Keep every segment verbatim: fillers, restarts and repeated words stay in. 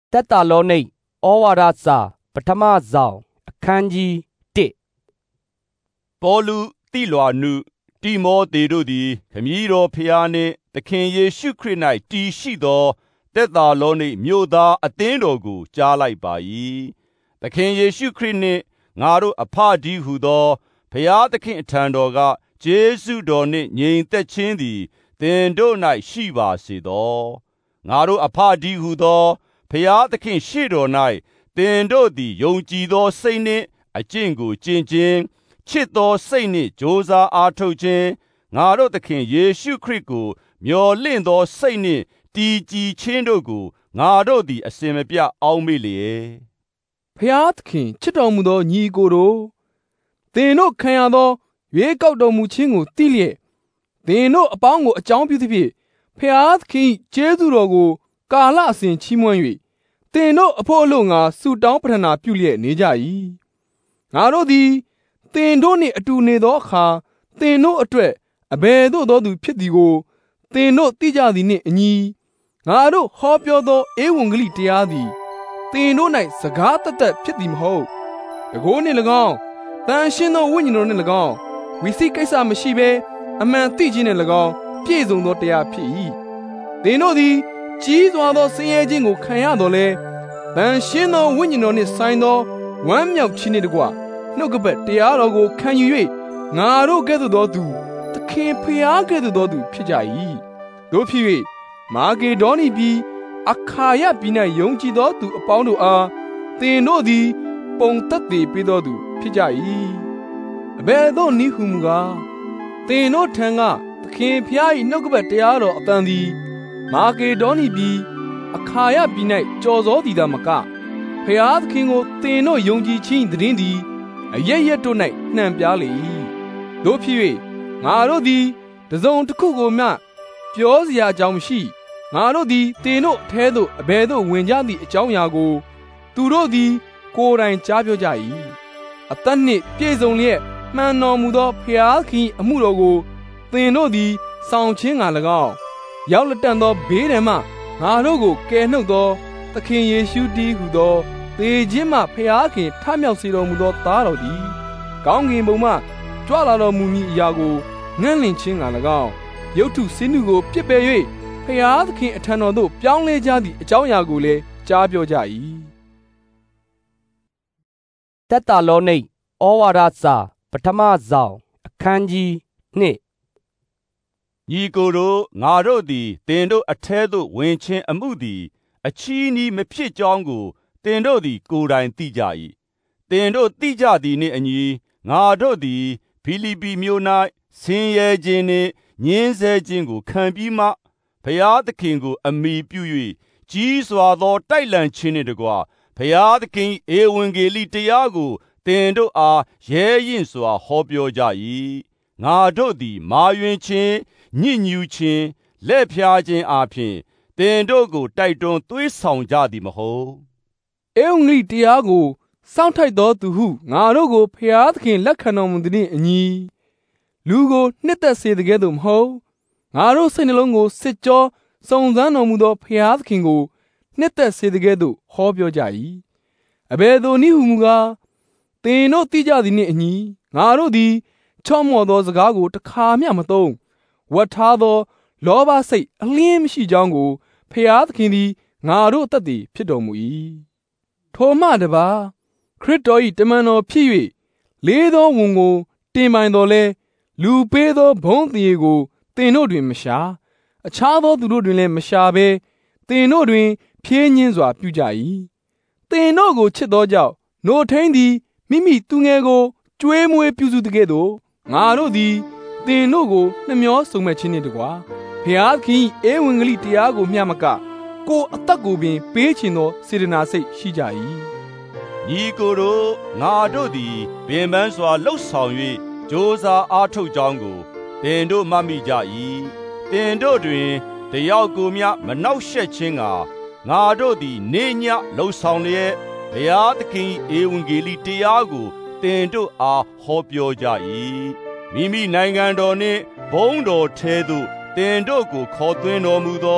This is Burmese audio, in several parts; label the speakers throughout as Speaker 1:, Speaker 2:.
Speaker 1: သက်သာလောနိတ်ဩဝါဒစာပထမဆောင်အခန်းကြီးတစ်
Speaker 2: ပေါလုတိလွာနုတိမောသေတို့သည်ခမည်းတော်ဖျားနှင့်သခင်ယေရှုခရစ်၌တည်ရှိသောသက်သာလောနိတ်မြို့သားအသင်းတော်ကိုကြားလိုက်ပါ၏သခင်ယေရှုခရစ်နှင့်ငါတို့အဖဒီဟုသောဖျားသခင်အထံတော်ကကျေးဇူးတော်နှင့်ငြိမ်သက်ခြင်းသည်သင်တို့၌ရှိပါစေသောငါတို့အဖဒီဟုသောဖျားသခင်ရှေ့တော်၌သင်တို့သည်ယုံကြည်သောစိတ်နှင့်အကျင့်ကိုကျင့်ခြင်းချစ်သောစိတ်နှင့်ကြိုးစားအားထုတ်ခြင်းငါတို့သခင်ယေရှုခရစ်ကိုမျှော်လင့်သောစိတ်နှင့်တည်ကြည်ခြင်းတို့ကိုငါတို့သည်အစဉ်မပြတ်အောက်မေ့လျက်
Speaker 3: ဖျားသခင်ချစ်တော်မူသောညီကိုတို့သင်တို့ခံရသောရွေးကောက်တော်မူခြင်းကိုသိလျက်သင်တို့အပေါင်းကိုအကြောင်းပြုသဖြင့်ဖျားသခင်ကျေးဇူးတော်ကိုကာလအစဉ်ချီးမွမ်း၍သင်တို့အဖို့အလို့ငါဆုတောင်းပတနာပြုလျက်နေကြ၏ငါတို့သည်သင်တို့နှင့်အတူနေသောအခါသင်တို့အတွက်အဘယ်သို့သောသူဖြစ်သည်ကိုသင်တို့သိကြသည်နှင့်အညီငါတို့ဟောပြောသောဧဝံဂေလိတရားသည်သင်တို့၌စကားတသက်ဖြစ်သည်မဟုတ်တကိုးနှင့်၎င်းတန်ရှင်းသောဝိညာဉ်တော်နှင့်၎င်းဝိသိကိစ္စမရှိဘဲအမှန်သိခြင်းနှင့်၎င်းပြည့်စုံသောတရားဖြစ်၏သင်တို့သည်ကြီးစွာသောဆင်းရဲခြင်းကိုခံရတော်လဲတန်ရှင်းသောဝိညာဉ်တော်နှင့်ဆိုင်သောဝမ်းမြောက်ခြင်းနှင့်တကွနှုတ်ကပတ်တရားတော်ကိုခံယူ၍ငါတို့ကဲ့သို့သောသူသခင်ဖျားကဲ့သို့သောသူဖြစ်ကြ၏တို့ဖြစ်၍မာဂေဒေါနိပြည်အခါယပြည်၌ယုံကြည်သောသူအပေါင်းတို့အားသင်တို့သည်ပုံသက်သေပေးသောသူဖြစ်ကြ၏အဘယ်သို့နည်းဟုမူကားသင်တို့ထံကသခင်ဖျား၏နှုတ်ကပတ်တရားတော်အတန်သည်မာဂေဒေါနိပြည်အခါယပြည်၌ကြော်စောသည်သာမကဖျားသခင်ကိုသင်တို့ယုံကြည်ခြင်းသတည်သည်အရရက်တို့၌နှံပြားလေ၏တို့ဖြစ်၍ငါတို့သည်တစုံတစ်ခုကိုမျှပြောစရာအကြောင်းမရှိငါတို့သည်သင်တို့အထဲသို့အဘယ်သို့ဝင်ကြသည့်အကြောင်းအရာကိုသူတို့သည်ကိုယ်တိုင်ကြားပြောကြ၏အသက်နှင့်ပြည့်စုံလျက်မှန်တော်မူသောဖျားသခင်အမှုတော်ကိုသင်တို့သည်ဆောင်ခြင်းငါ၎င်းရောက်လက်တန်သောဘေးဒဏ်မှငါတို့ကိုကယ်နှုတ်သောသခင်ယေရှုတည်းဟူသောသေခြင်းမှဖျားခင်ထမြောက်စေတော်မူသောသားတော်သည်ကောင်းကင်ဘုံမှကြွလာတော်မူမည်အရာကိုငန့်လင့်ခြင်းငါ၎င်းရုပ်ထုစင်းနုကိုပြစ်ပယ်၍ဖျားသခင်အထံတော်သို့ပြောင်းလဲကြသည့်အကြောင်းအရာကိုလည်းကြားပြောကြ၏
Speaker 1: သက်သာလောနိတ်ဩဝါဒစာပထမဆောင်အခန်းကြီးနှစ်
Speaker 2: ညီကိုတို့ငါတို့သည်သင်တို့အထဲသို့ဝင်ခြင်းအမှုသည်အချီးနှီးမဖြစ်ကြောင်းကိုသင်တို့သည်ကိုယ်တိုင်သိကြ၏သင်တို့သိကြသည်နှင့်အညီငါတို့သည်ဖိလိပ္ပိမြို့၌ဆင်းရဲခြင်းနှင့်ညှင်းဆဲခြင်းကိုခံပြီးမှဘုရားသခင်ကိုအမိပြု၍ကြီးစွာသောတိုက်လံခြင်းနှင့်တကွဘုရားသခင်ဧဝံဂေလိတရားကိုသင်တို့အားရဲရင့်စွာဟောပြောကြ၏ငါတို့သည်မာယွင်ခြင်းညစ်ညူးခြင်းလက်ဖြားခြင်းအပြင်သင်တို့ကိုတိုက်တွန်းသွေးဆောင်ကြသည်မဟုတ်
Speaker 3: ဧဝံဂေလိတရားကိုစောင့်ထိုက်သောသူဟုငါတို့ကိုဖျားသခင်လက်ခံတော်မူသည်နှင့်အညီလူကိုနှစ်သက်စေတကဲ့သို့မဟုတ်ငါတို့စိတ်နှလုံးကိုစစ်ကြောစုံစမ်းတော်မူသောဖျားသခင်ကိုနှစ်သက်စေတကဲ့သို့ဟောပြောကြ၏အဘယ်သို့နည်းဟုမူကားသင်တို့သိကြသည်နှင့်အညီငါတို့သည်ချော့မော့သောစကားကိုတစ်ခါမျှမသုံးဝတ်ထားသောလောဘစိတ်အလျင်းမရှိကြောင်းကိုဖျားသခင်သည်ငါတို့အသက်သည်ဖြစ်တော်မူ၏ထိုမှတပါခရစ်တော်၏တမန်တော်ဖြစ်၍လေးသောဝန်ကိုတင်ပိုင်တော်လဲလူပေးသောဘုန်းတည်ကိုသင်တို့တွင်မရှာအခြားသောသူတို့တွင်လည်းမရှာဘဲသင်တို့တွင်ဖြည်းညင်းစွာပြုကြ၏သင်တို့ကိုချစ်သောကြောင့်နိုထိန်သည်မိမိသူငယ်ကိုကျွေးမွေးပြုစုတကဲ့သို့ငါတို့သည်သင်တို့ကိုနှမျောစုံမဲ့ခြင်းနှင့်တကွာဘုရားသခင်ဧဝံဂေလိတရားကိုမျှမကကိုယ်အသက်ကိုပင်ပေးခြင်းသောစေတနာစိတ်ရှိကြ၏
Speaker 2: ညီကိုတို့ငါတို့သည်ပင်ပန်းစွာလှုပ်ဆောင်၍ကြိုးစားအားထုတ်ကြောင်းကိုသင်တို့မှတ်မိကြ၏သင်တို့တွင်တယောက်ကိုမျှမနှောက်ယှက်ခြင်းကငါတို့သည်နေညလှုပ်ဆောင်လျက်ဘုရားသခင်ဧဝံဂေလိတရားကိုသင်တို့အားဟောပြောကြ၏မိမိနိုင်ငံတော်နှင့်ဘုန်းတော်ထဲသို့သင်တို့ကိုခေါ်သွင်းတော်မူသော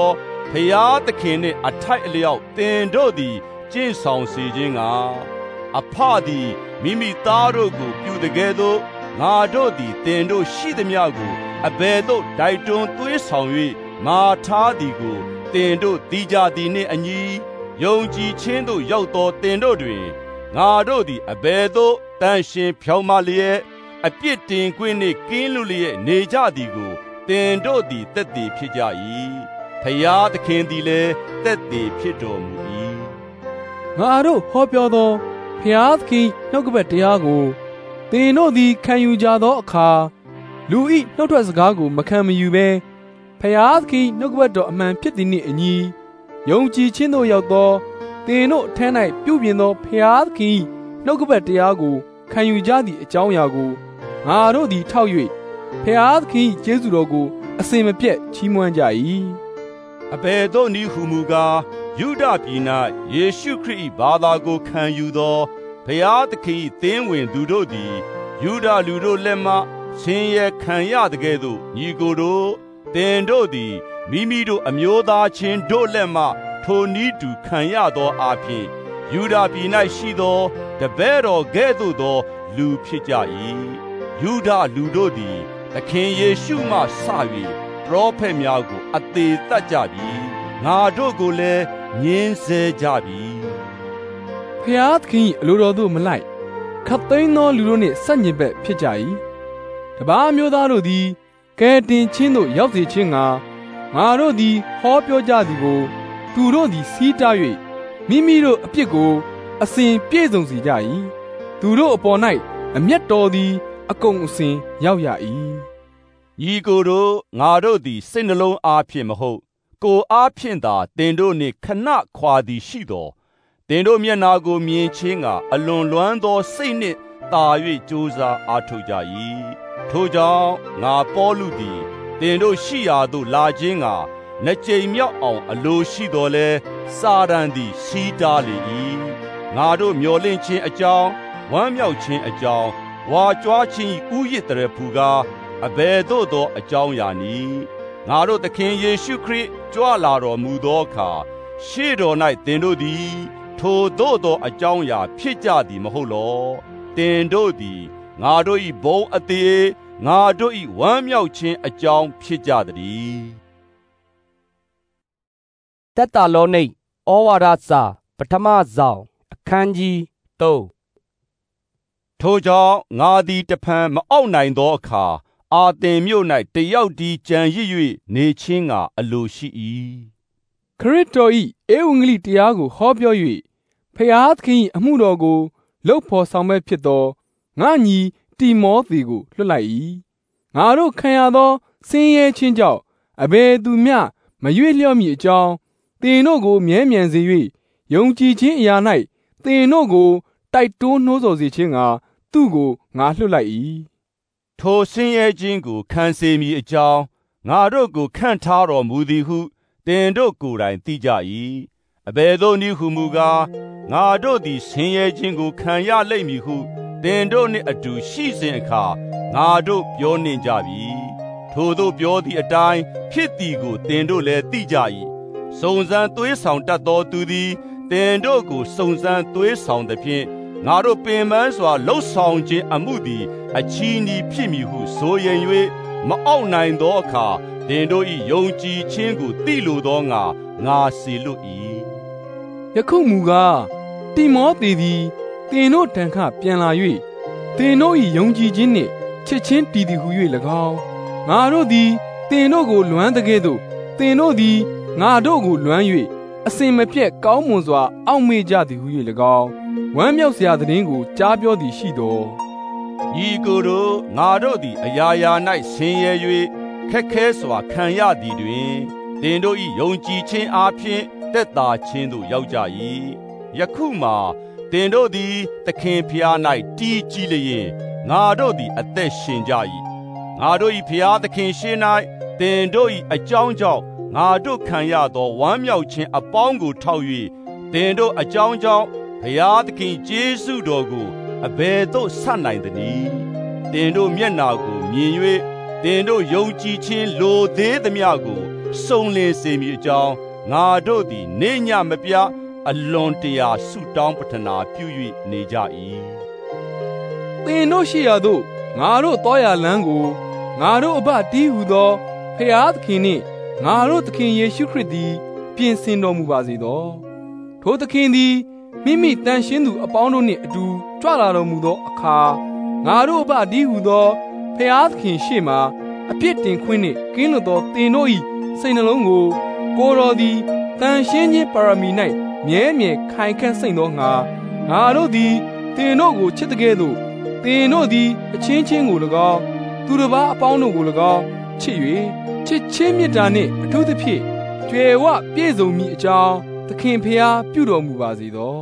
Speaker 2: ဖျားသခင်နှင့်အထိုက်အလျောက်တင်တို့သည်ကျင့်ဆောင်စေခြင်းကအဖသည်မိမိသားတို့ကိုပြုတကယ်သို့ငါတို့သည်တင်တို့ရှိသမျှကိုအဘယ်သို့တိုက်တွန်းသွေးဆောင်၍မာထားသည်ကိုတင်တို့သိကြသည်နှင့်အညီယုံကြည်ခြင်းသို့ရောက်သောတင်တို့တွင်ငါတို့သည်အဘယ်သို့တန်ရှင်ဖြောင့်မလျက်အပြစ်တင်ခွင့်နှင့်ကင်းလွတ်လျက်နေကြသည်ကိုတင်တို့သည်သက်သေဖြစ်ကြ၏ဖျားသခင်သည်လည်းသက်သေဖြစ်တော်မူ၏
Speaker 3: ငါတို့ဟောပြောသောဖျားသခင်နှုတ်ကပတ်တရားကိုသင်တို့သည်ခံယူကြသောအခါလူ၏နှုတ်ထွက်စကားကိုမခံမယူဘဲဖျားသခင်နှုတ်ကပတ်တော်အမှန်ဖြစ်သည်နှင့်အညီယုံကြည်ခြင်းသို့ရောက်သောသင်တို့အထက်၌ပြုပြင်သောဖျားသခင်နှုတ်ကပတ်တရားကိုခံယူကြသည့်အကြောင်းအရာကိုငါတို့သည်ထောက်၍ဖျားသခင်ကျေးဇူးတော်ကိုအစဉ်မပြတ်ချီးမွမ်းကြ၏
Speaker 2: အဘယ်သို့နည်းဟုမူကားယုဒပြည်၌ယေရှုခရစ်၏ဘာသာကိုခံယူသောဘုရားသခင်၏သင်းဝင်သူတို့သည်ယုဒလူတို့လက်မှဆင်းရဲခံရသကဲ့သို့ညီကိုတို့သင်တို့သည်မိမိတို့အမျိုးသားချင်းတို့လက်မှထိုနည်းတူခံရသောအဖြစ်ယုဒပြည်၌ရှိသောတပည့်တော်ကဲ့သို့သောလူဖြစ်ကြ၏ယုဒလူတို့သည်သခင်ယေရှုမှစ၍ပရောဖက်များကိုအသေးသတ်ကြပြီငါတို့ကိုလည်းညှင်းဆဲကြပြီ
Speaker 3: ဖျားသခင်အလိုတော်သို့မလိုက်ခတ်သိမ်းသောလူတို့နှင့်ဆန့်ကျင်ဘက်ဖြစ်ကြ၏တပါးမျိုးသားတို့သည်ကဲတင်ချင်းသို့ရောက်စေခြင်းငါငါတို့သည်ဟောပြောကြသည်ကိုသူတို့သည်စီးတား၍မိမိတို့အပြစ်ကိုအစဉ်ပြည့်စုံစေကြ၏သူတို့အပေါ်၌အမျက်တော်သည်အကုန်အစင်ရောက်ရ၏
Speaker 2: ညီကိုတို့ငါတို့သည်စိတ်နှလုံးအားဖြင့်မဟုတ်ကိုယ်အားဖြင့်သာတင်တို့နှင့်ခဏခွာသည်ရှိတော်တင်တို့မျက်နာကိုမြင်ခြင်းကအလွန်လွမ်းသောစိတ်နှင့်သာ၍ကြိုးစားအားထုတ်ကြ၏ထိုကြောင့်ငါပေါလုသည်တင်တို့ရှိရာသို့လာခြင်းကနှစ်ကြိမ်မြောက်အောင်အလိုရှိတော်လဲစာတန်သည်စီးတားလေ၏ငါတို့မျော်လင့်ခြင်းအကြောင်းဝမ်းမြောက်ခြင်းအကြောင်းဝါကြွားခြင်းဥယျတရဖူကားအဘယ်သို့သောအကြောင်းရာနည်းငါတို့သခင်ယေရှုခရစ်ကြွလာတော်မူသောအခါရှေ့တော်၌သင်တို့သည်ထိုသို့သောအကြောင်းအရာဖြစ်ကြသည်မဟုတ်လောတင်တို့သည်ငါတို့၏ဘုံအသေးငါတို့၏ဝမ်းမြောက်ခြင်းအကြောင်းဖြစ်ကြသည်
Speaker 1: သက်သာလောနိတ်ဩဝါဒစာပထမဆောင်အခန်းကြီးသုံး
Speaker 2: ထိုကြောင့်ငါသည်တဖန်မအောက်နိုင်သောအခါအာသင်မြို့၌တယောက်ဒီကြံရစ်၍နေခြင်းကအလိုရှိ၏
Speaker 3: ခရစ်တော်၏ဧဝံဂေလိတရားကိုဟောပြော၍ဖျားသခင်၏အမှုတော်ကိုလုပ်ဖော်ဆောင်မဲ့ဖြစ်သောငါညီတိမောသေကိုလွှတ်လိုက်၏ငါတို့ခံရသောဆင်းရဲခြင်းကြောင့်အဘယ်သူမျှမရွေ့လျော့မည်အကြောင်းသင်တို့ကိုမြဲမြံစေ၍ယုံကြည်ခြင်းအရာ၌သင်တို့ကိုတိုက်တွန်းနှိုးဆော်စေခြင်းကသူ့ကိုငါလွှတ်လိုက်၏
Speaker 2: ထိုဆင်းရဲခြင်းကိုခံစေမည်အကြောင်းငါတို့ကိုခန့်ထားတော်မူသည်ဟုသင်တို့ကိုယ်တိုင်သိကြ၏အဘယ်သို့နည်းဟုမူကားငါတို့သည်ဆင်းရဲခြင်းကိုခံရလိမ့်မည်ဟုသင်တို့နှင့်အတူရှိစဉ်အခါငါတို့ပြောနှင့်ကြပြီထိုသို့ပြောသည့်အတိုင်းဖြစ်သည်ကိုသင်တို့လည်းသိကြ၏စုံစမ်းသွေးဆောင်တတ်သောသူသည်သင်တို့ကိုစုံစမ်းသွေးဆောင်သဖြင့်ငါတို့ပင်ပန်းစွာလှုပ်ဆောင်ခြင်းအမှုသည်အချီးနှီးဖြစ်မည်ဟုဆိုရင်၍မအောက်နိုင်သောအခါသင်တို့၏ယုံကြည်ခြင်းကိုသိလိုသောငါငါစေလွတ်၏
Speaker 3: ယခုမူကားတိမောသေသည်သင်တို့တန်ခပြန်လာ၍သင်တို့၏ယုံကြည်ခြင်းနှင့်ချစ်ချင်းတည်သည်ဟု၍၎င်းငါတို့သည်သင်တို့ကိုလွမ်းတကဲ့သို့သင်တို့သည်ငါတို့ကိုလွမ်း၍အစဉ်မပြတ်ကောင်းမွန်စွာအောက်မေ့ကြသည်ဟု၍၎င်းဝမ်းမြောက်စရာသတင်းကိုကြားပြောသည်ရှိတော်
Speaker 2: ဤကိုယ်တို့ငါတို့သည်အရာရာ၌ဆင်းရဲ၍ခက်ခဲစွာခံရသည်တွင်သင်တို့၏ယုံကြည်ခြင်းအားဖြင့်သက်သာခြင်းသို့ရောက်ကြ၏ယခုမှာသင်တို့သည်သခင်ဖျား၌တည်ကြည်လျင်ငါတို့သည်အသက်ရှင်ကြ၏ငါတို့၏ဖျားသခင်ရှေ့၌သင်တို့၏အကြောင်းကြောင့်ငါတို့ခံရသောဝမ်းမြောက်ခြင်းအပေါင်းကိုထောက်၍သင်တို့အကြောင်းကြောင့်ဘုရားသခင်ကျေးဇူးတော်ကိုအဘယ်သို့ဆက်နိုင်သနည်းသင်တို့မျက်နာကိုမြင်၍သင်တို့ယုံကြည်ခြင်းလိုသေးသမျှကိုစုံလင်စေမည်အကြောင်းငါတို့သည်နေညမပြအလွန်တရာဆုတောင်းပတနာပြု၍နေကြ၏
Speaker 3: သင်တို့ရှိရာသို့ငါတို့တောရလန်းကိုငါတို့အဘတီးဟူသောဖျားသခင်နှင့်ငါတို့သခင်ယေရှုခရစ်သည်ပြင်ဆင်တော်မူပါစေသောထိုသခင်သည်မိမိတန်ရှင်းသူအပေါင်းတို့နှင့်အတူကြွလာတော်မူသောအခါငါတို့အဘတီးဟူသောဖျားသခင်ရှေ့မှအပြစ်တင်ခွင့်နှင့်ကင်းလွတ်သောသင်တို့၏စိတ်နှလုံးကိုကိုယ်တော်သည်တန်ရှင်းခြင်းပါရမီ၌မြဲမြဲခိုင်ခန့်စိမ့်သောငါငါတို့သည်သင်တို့ကိုချစ်တဲ့ကဲ့သို့သင်တို့သည်အချင်းချင်းကို၎င်းသူတစ်ပါးအပေါင်းတို့ကို၎င်းချစ်၍ချစ်ချင်းမြတ်တာနှင့်အထူးသဖြင့်ကြွယ်ဝပြည့်စုံမည်အကြောင်းသခင်ဖျားပြုတော်မူပါစေသော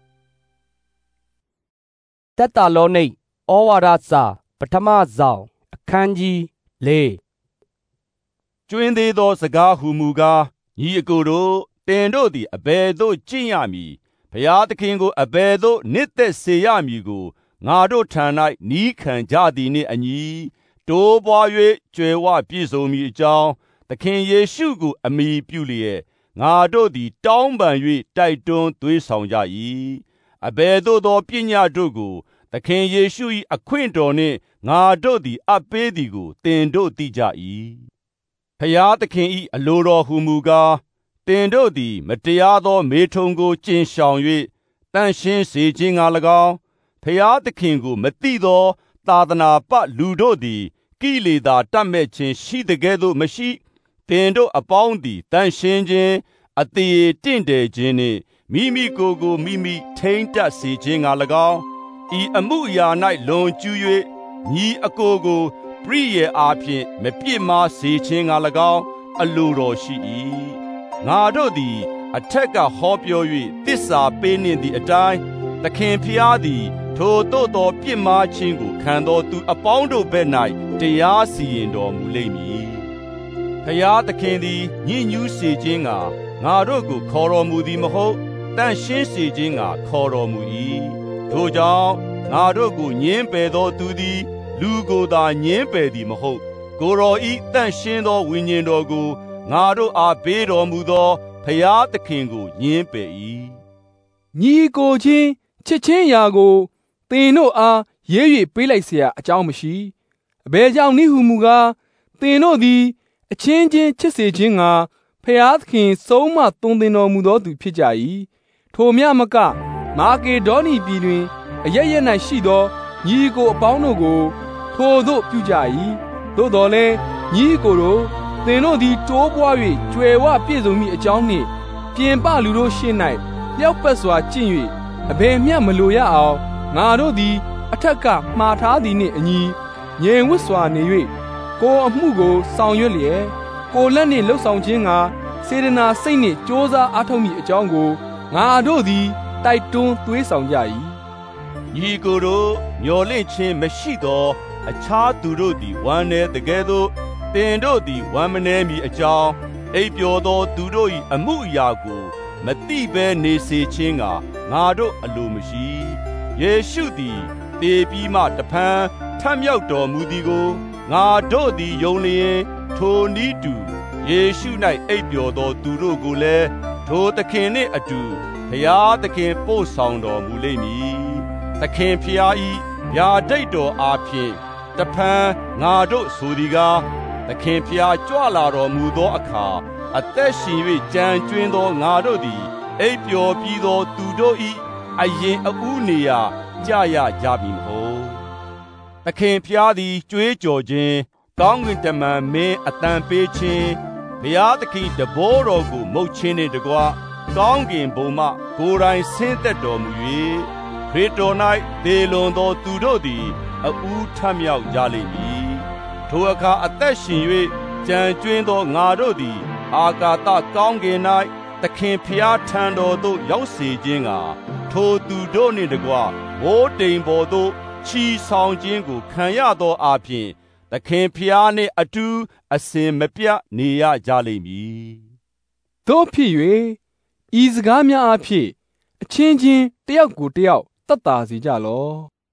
Speaker 1: သက်သာလောနိတ်ဩဝါဒစာပထမဆောင်အခန်းကြီးလေး
Speaker 2: ကျွင်းသေးသောစကားဟူမူကားညီအကိုတို့တင်တို့သည်အဘယ်သို့ကျင့်ရမည်ဘုရားသခင်ကိုအဘယ်သို့နှစ်သက်စေရမည်ကိုငါတို့ထံ၌နီးခံကြသည်နှင့်အညီတိုးပွား၍ကြွယ်ဝပြည့်စုံမည်အကြောင်းသခင်ယေရှုကိုအမိပြုလျက်ငါတို့သည်တောင်းပန်၍တိုက်တွန်းသွေးဆောင်ကြ၏အဘယ်သို့သောပညာတို့ကိုသခင်ယေရှု၏အခွင့်တော်နှင့်ငါတို့သည်အပ်ပေးသည်ကိုသင်တို့သိကြ၏ဖျားသခင်၏အလိုတော်ဟူမူကားသင်တို့သည်မတရားသောမေထုန်ကိုကျင့်ရှောင်၍တန်ရှင်းစေခြင်းငှာ၎င်းဖျားသခင်ကိုမသိသောသာသနာပလူတို့သည်ကိလေသာတတ်မဲ့ခြင်းရှိတဲ့ကဲ့သို့မရှိသင်တို့အပေါင်းသည်တန်ရှင်းခြင်းအသေးတင့်တယ်ခြင်းနှင့်မိမိကိုယ်ကိုမိမိထိမ့်တတ်စေခြင်းငှာ၎င်းဤအမှုအရာ၌လွန်ကျူး၍ညီအကိုကိုပရိယေအားဖြင့်မပြစ်မှားစေခြင်းငှာ၎င်းအလိုတော်ရှိ၏ငါတို့သည်အထက်ကဟောပြော၍သစ္စာပေးနှင့်သည့်အတိုင်းသခင်ဖျားသည်ထိုသို့သောပြစ်မှားခြင်းကိုခံသောသူအပေါင်းတို့ဘက်၌တရားစီရင်တော်မူလိမ့်မည်ဖျားသခင်သည်ညှဉ်းညူးစေခြင်းငှာငါတို့ကိုခေါ်တော်မူသည်မဟုတ်တန်ရှင်းစေခြင်းငှာခေါ်တော်မူ၏ထို့ကြောင့်ငါတို့ကိုညှင်းပယ်သောသူသည်လူကိုသာညှင်းပယ်သည်မဟုတ်ကိုယ်တော်ဤတန်ရှင်းသောဝိညာဉ်တော်ကိုငါတို့အားပေးတော်မူသောဖျားသခင်ကိုညှင်းပယ်၏
Speaker 3: ညီကိုချင်းချစ်ချင်းရာကိုသင်တို့အားရေး၍ပေးလိုက်เสียအကြောင်းမရှိအဘယ်ကြောင့်နည်းဟုမူကားသင်တို့သည်အချင်းချင်းချစ်စေခြင်းငှာဖျားသခင်ဆုံးမသွန်သင်တော်မူသောသူဖြစ်ကြ၏ထိုမြမကမာကေဒေါနိပြည်တွင်အရရက်၌ရှိသောညီကိုအပေါင်းတို့ကိုထိုသို့ပြုကြ၏သို့တော်လည်းညီကိုတို့သင်တို့သည်တိုးပွား၍ကြွယ်ဝပြည့်စုံမည်အကြောင်းနှင့်ပြင်ပလူတို့ရှေ့၌လျောက်ပတ်စွာကျင့်၍အဘယ်မျှမလိုရအောင်ငါတို့သည်အထက်ကမှားထားသည်နှင့်အညီငြိမ်ဝတ်စွာနေ၍ကိုယ်အမှုကိုဆောင်ရွက်လျက်ကိုယ်လက်နှင့်လှုပ်ဆောင်ခြင်းကစေတနာစိတ်နှင့်ကြိုးစားအားထုတ်မည်အကြောင်းကိုငါတို့သည်တိုက်တွန်းသွေးဆောင်ကြ၏
Speaker 2: ညီကိုတို့မျော်လင့်ခြင်းမရှိသောအခြားသူတို့သည်ဝမ်းနည်းတကယ်သို့တင်တို့သည်ဝမ်းမနည်းမီအကြောင်းအိပ်ပျော်သောသူတို့၏အမှုအရာကိုမတိဘဲနေစေခြင်းကငါတို့အလိုမရှိယေရှုသည်သေပြီးမှတဖန်ထမြောက်တော်မူသည်ကိုငါတို့သည်ယုံလျင်ထိုနည်းတူယေရှု၌အိပ်ပျော်သောသူတို့ကိုလည်းထိုသခင်နှင့်အတူဘုရားသခင်ပို့ဆောင်တော်မူလိမ့်မည်သခင်ဖျား၏ဗျာဒိတ်တော်အားဖြင့်တဖန်ငါတို့ဆိုသည်ကားသခင်ဖျားကြွလာတော်မူသောအခါအသက်ရှင်၍ကြံကျွင်းသောငါတို့သည်အိပ်ပျော်ပြီးသောသူတို့၏အရင်အဦးနေရာကြရကြပြီမဟုတ်သခင်ဖျားသည်ကြွေးကြော်ခြင်းကောင်းကင်တမန်မင်းအတန်ပေးခြင်းဘုရားသခင်တဘောတော်ကိုမုတ်ခြင်းနှင့်တကွကောင်းကင်ဘုံမှကိုယ်တိုင်ဆင်းသက်တော်မူ၍ခရစ်တော်၌သေလွန်သောသူတို့သည်အဦးထမြောက်ကြလိမ့်မည်ထိုအခါအသက်ရှင်၍ကြံကျွင်းသောငါတို့သည်အာကာသကောင်းကင်၌သခင်ဖျားထံတော်သို့ရောက်စေခြင်းကထိုသူတို့နှင့်တကွဘိုးတိမ်ပေါ်သို့ချီဆောင်ခြင်းကိုခံရသောအပြင်သခင်ဖျားနှင့်အတူအစဉ်မပြတ်နေရကြလိမ့်မည်
Speaker 3: တို့ဖြစ်၍ဤစကားများအဖြစ်အချင်းချင်းတယောက်ကိုတယောက်တတ်တာစီကြလော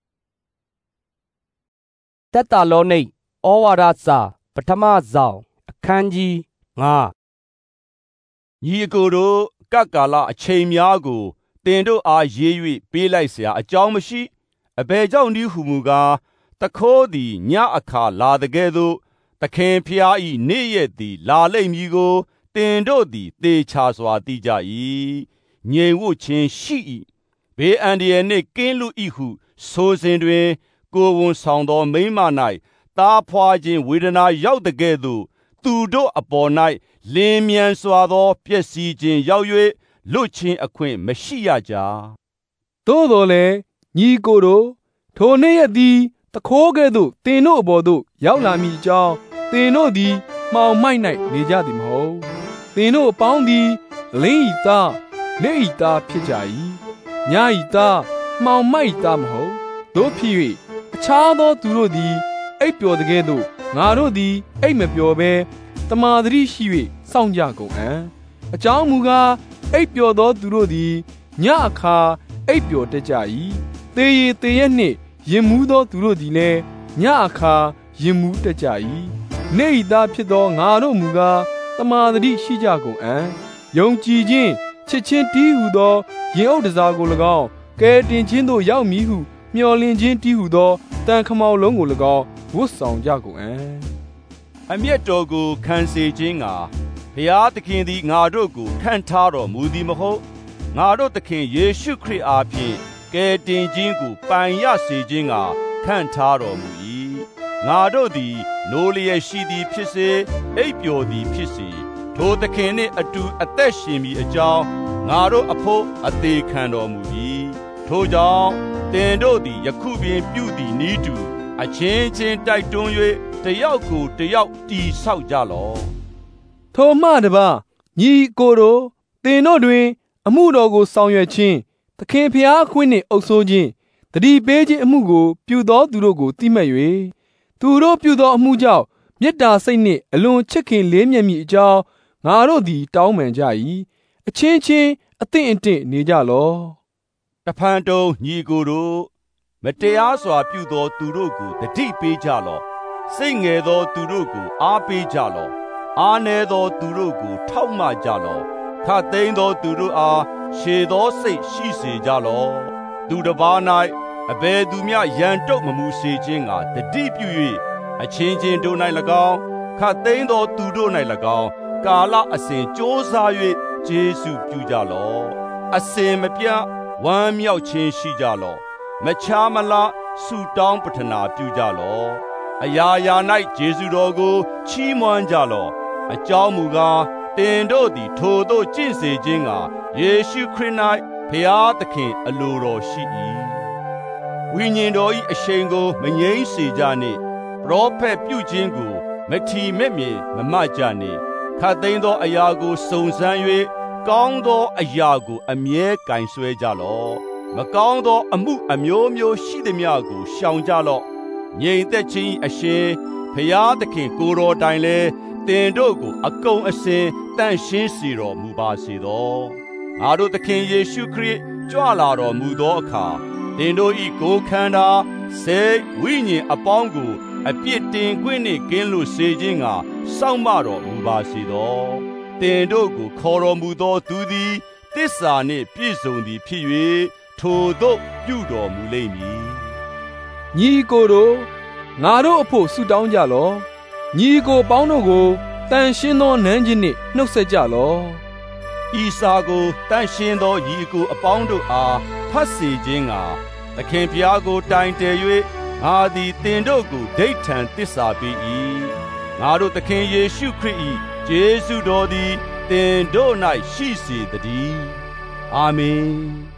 Speaker 1: သက်သာလောနိတ်ဩဝါဒစာပထမဆောင်အခန်းကြီးငါ
Speaker 2: ညီအကိုတို့ကပ်ကာလအချိန်များကိုတင်တို့အားရေး၍ပေးလိုက်เสียအကြောင်းမရှိအဘယ်ကြောင့်နည်းဟုမူကားတခိုးသည်ညအခါလာတကဲ့သို့သခင်ဖျားဤနေ့ရက်သည်လာလိမ့်မည်ကိုတင်တို့သည်သေချာစွာသိကြ၏ငြိမ်ဝှက်ခြင်းရှိ၏ဘေးအန္တရာယ်နှင့်ကင်းလွတ်၏ဟုဆိုစဉ်တွင်ကိုယ်ဝန်ဆောင်သောမိန်းမ၌သားဖွာခြင်းဝေဒနာရောက်တကဲ့သို့သူတို့အပေါ်၌လင်းမြန်စွာသောပျက်စီးခြင်းရောက်၍လွတ်ခြင်းအခွင့်မရှိရကြ
Speaker 3: သို့တော်လည်းညီကိုတို့ထိုနေ့ရက်သည်တခိုးကဲ့သို့တင်တို့အပေါ်သို့ရောက်လာမည်အကြောင်းတင်တို့သည်မှောင်မိုက်၌နေကြသည်မဟုတ်တင်တို့အပေါင်းသည်လင်းဤသားနေ့ဤသားဖြစ်ကြ၏ညဤသားမှောင်မိုက်သားမဟုတ်တို့ဖြစ်၍အခြားသောသူတို့သည်အိပ်ပျော်တကဲ့သို့ငါတို့သည်အိပ်မပျော်ဘဲတမာသတိရှိ၍စောင့်ကြကုန်အံ့အကြောင်းမူကားအိပ်ပျော်သောသူတို့သည်ညအခါအိပ်ပျော်တတ်ကြ၏သေရည်သေရက်နှင့်ရင်မူးသောသူတို့သည်လည်းညအခါရင်မူးတတ်ကြ၏နေ့ဤသားဖြစ်သောငါတို့မူကားတမာသတိရှိကြကုန်အံ့ယုံကြည်ခြင်းချစ်ချင်းတီးဟုသောရင်အုပ်တစားကို၎င်းကဲတင်ခြင်းသို့ရောက်မည်ဟုမျှော်လင့်ခြင်းတီးဟုသောတန်ခမောက်လုံးကို၎င်းဝတ်ဆောင်ကြကုန်အံ့
Speaker 2: အမျက်တော်ကိုခံစေခြင်းကဘုရားသခင်သည်ငါတို့ကိုခန့်ထားတော်မူသည်မဟုတ်ငါတို့သခင်ယေရှုခရစ်အားဖြင့်ကယ်တင်ခြင်းကိုပိုင်ရစေခြင်းကခန့်ထားတော်မူ၏ငါတို့သည်နိုးလျက်ရှိသည်ဖြစ်စေအိပ်ပျော်သည်ဖြစ်စေထိုသခင်နှင့်အတူအသက်ရှင်မည်အကြောင်းငါတို့အဖို့အသေးခံတော်မူပြီထိုကြောင့်တင်တို့သည်ယခုပင်ပြုသည်နည်းတူအချင်းချင်းတိုက်တွန်း၍တယောက်ကိုတယောက်တီဆောက်ကြလော့
Speaker 3: ထိုမှတပါညီကိုတို့တင်တို့တွင်အမှုတော်ကိုဆောင်ရွက်ခြင်းသခင်ဖျားခွင့်နှင့်အုပ်ဆိုးခြင်းတတိပေးခြင်းအမှုကိုပြုသောသူတို့ကိုတိမှတ်၍သူတို့ပြုသောအမှုကြောင့်မေတ္တာစိတ်နှင့်အလွန်ချစ်ခင်လေးမြတ်မိအကြောင်းငါတို့သည်တောင်းပန်ကြ၏အချင်းချင်းအသင့်အတင့်နေကြလော့
Speaker 2: တဖန်တုံညီကိုတို့မတရားစွာပြုသောသူတို့ကိုတတိပေးကြလော့စိတ်ငယ်သောသူတို့ကိုအားပေးကြလော့အားနည်းသောသူတို့ကိုထောက်မကြလော့ခတ်သိမ်းသောသူတို့အားရှည်သောစိတ်ရှိစေကြလော့သူတစ်ပါး၌အဘယ်သူမျှရန်တုတ်မမူစေခြင်းကတတိပြု၍အချင်းချင်းတို့၌၎င်းခတ်သိမ်းသောသူတို့၌၎င်းကာလအစဉ်ကြိုးစား၍ကျေးဇူးပြုကြလော့အစဉ်မပြတ်ဝမ်းမြောက်ခြင်းရှိကြလော့မချားမလားဆုတောင်းပတနာပြုကြလော့အရာရာ၌ကျေးဇူးတော်ကိုချီးမွမ်းကြလော့အကြောင်းမူကားတင်တို့သည်ထိုသို့ကျင့်စေခြင်းကယေရှုခရစ်၌ဘုရားသခင်အလိုတော်ရှိ၏ဝိညာဉ်တော်၏အရှိန်ကိုမငြိမ်းစေကြနှင့်ပရောဖက်ပြုခြင်းကိုမထီမဲ့မြင်မမှတ်ကြနှင့်ခတ်သိမ်းသောအရာကိုစုံစမ်း၍ကောင်းသောအရာကိုအမြဲကင်ဆွဲကြလော့မကောင်းသောအမှုအမျိုးမျိုးရှိသမျှကိုရှောင်ကြလော့ငြိမ်သက်ခြင်းအရှင်ဘုရားသခင်ကိုယ်တော်တိုင်လည်းတင်တို့ကိုအကုန်အစင်တန့်ရှင်းစေတော်မူပါစေသောငါတို့သခင်ယေရှုခရစ်ကြွလာတော်မူသောအခါတင်တို့၏ကိုယ်ခန္ဓာစိတ်ဝိညာဉ်အပေါင်းကိုအပြစ်တင်ခွင့်နှင့်ကင်းလွတ်စေခြင်းကစောင့်မတော်မူပါစေသောတင်တို့ကိုခေါ်တော်မူသောသူသည်သစ္စာနှင့်ပြည့်စုံသည်ဖြစ်၍ထိုသို့ပြုတော်မူလိမ့်မည်
Speaker 3: ညီကိုတို့ငါတို့အဖို့ဆုတောင်းကြလော့ညီကိုပေါင်းတို့ကိုတန်ရှင်းသောနမ်းခြင်းနှင့်နှုတ်ဆက်ကြလော့
Speaker 2: ဤစာကိုတန်ရှင်းသောညီကိုအပေါင်းတို့အားဖတ်စေခြင်းကသခင်ဖျားကိုတိုင်တည်၍ငါသည်တင်တို့ကိုဒိဋ္ဌံသစ္စာပေး၏ငါတို့သခင်ယေရှုခရစ်၏ကျေးဇူးတော်သည်တင်တို့၌ရှိစေတည်းအာမင်